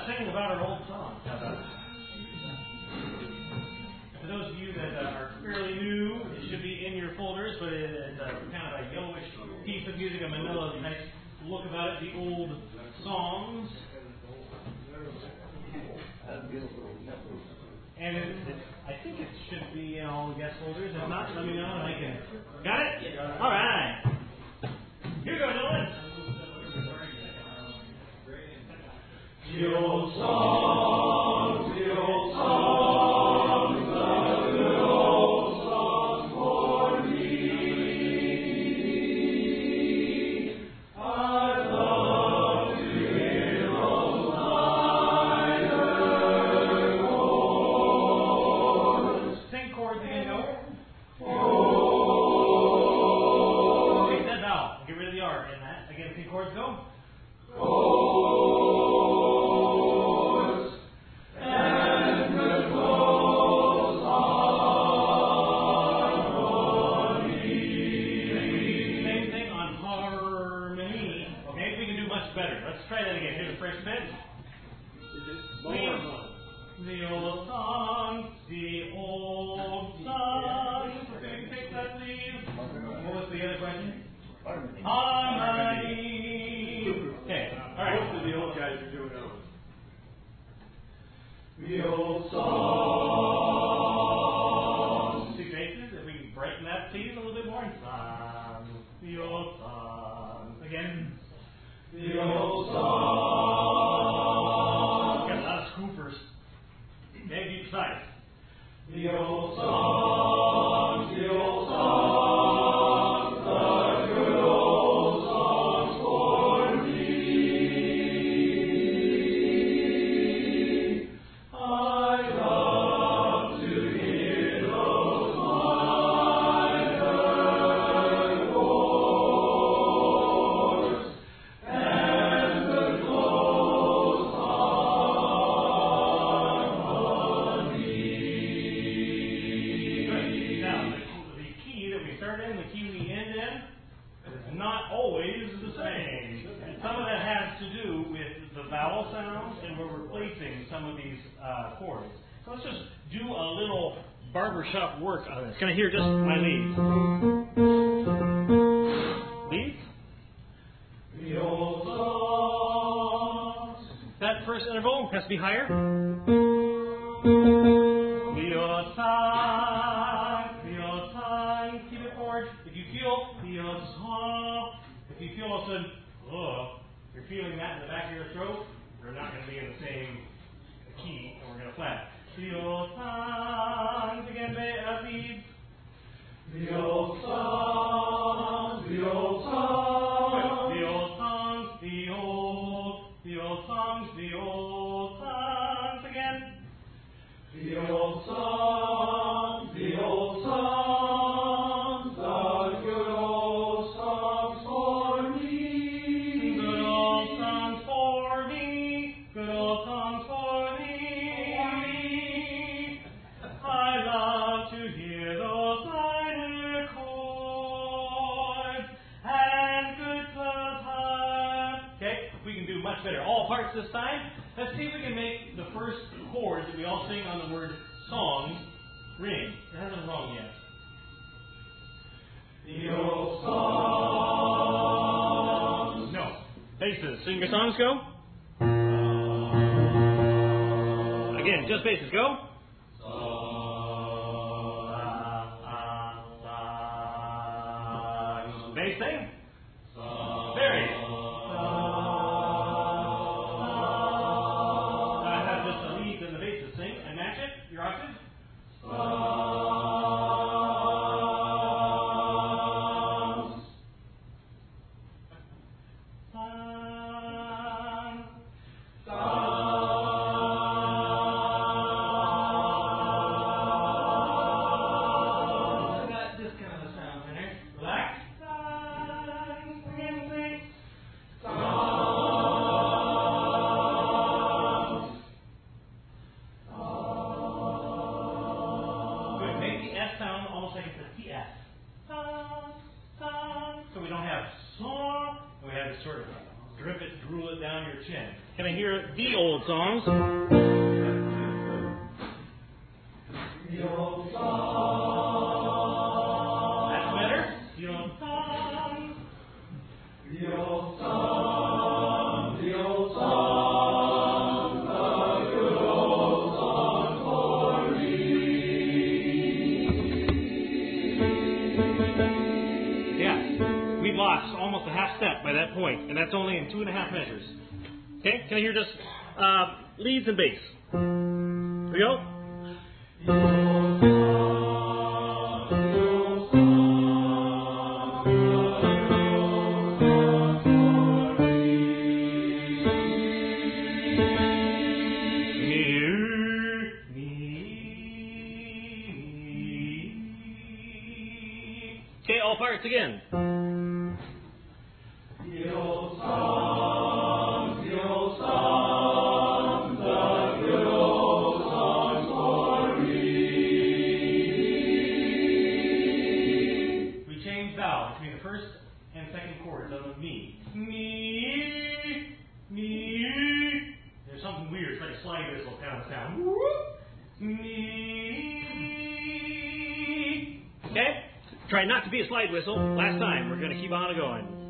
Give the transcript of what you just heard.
sing about our old songs. How about it? For those of you that are fairly new, it should be in your folders, but it's kind of a yellowish piece of music, a manila, nice look about it, the old songs. And I think it should be in all the guest folders. If not, let me know and I can. Got it? All right. Here you go, Dylan. The old songs, the old songs, the good old songs for me. I love to hear those minor chords. Sing chords again, go. Take that vowel. Get rid of the R in that. Again, sing chords, go. The old songs, the old songs. Can you take that, please? What was the other question? Harmony. Okay, all right. Most of the old guys are doing it. The old songs. Two bases. If we can brighten that, please, a little bit more. Songs. The old songs. Again. The old songs. Got a lot of scoopers. Okay, deep sides. The old songs, the old songs, the good old songs for me. I love to hear those minor chords and the close harmony. Now, the key that we start in, the key we end in, is not always the same. And some of that has to do with the vowel sounds and where we're placing some of these chords. So let's just do a little barbershop work on this. Can I hear just my leads? Leads? The old songs. That first interval has to be higher. The old songs, the old songs. Keep it forward. If you feel the old song, if you feel all of a sudden, you're feeling that in the back of your throat, you're not going to be in the same key, and we're going to flat. The old songs, again, leads. The old songs, the old songs. The old songs, the old songs, the old songs, again. The old songs, the old songs, the good old songs for me. Good old songs for me, good old songs for me. I love to hear those minor chords and good close harmony. Okay, we can do much better. All parts this time. Let's see if we can make the first chord that we all sing on the word songs ring. It hasn't rung yet. The old songs. No. Bases. Sing your songs, go. Again, just bases, go. Bass sing. Very. I have just the leads and the basses sing and match it. Your octave. That this kind of a sound, right? Relax. Can I hear the old songs? The old songs. That's better. The old songs. The old songs. The old songs. The good old songs for me. Yeah, we've lost almost a half step by that point, and that's only in 2.5 measures. Okay, can I hear just leads and bass? Here we go. Okay, all parts again. The old songs, the old songs, the good old songs for me. We change vowel between the first and second chords of me. Me. There's something weird. It's like a slide whistle kind of sound. Me. Okay? Try not to be a slide whistle. Last time. We're going to keep on going.